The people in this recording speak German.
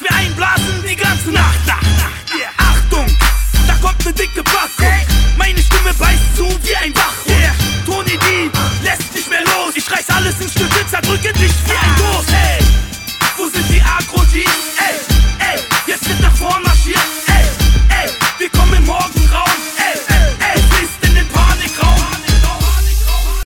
mir einblasen die ganze Nacht. Achtung, da kommt ne dicke Packung. Meine Stimme beißt zu wie ein Wachhund. Tony D lässt nicht mehr los, ich reiß alles in Stücke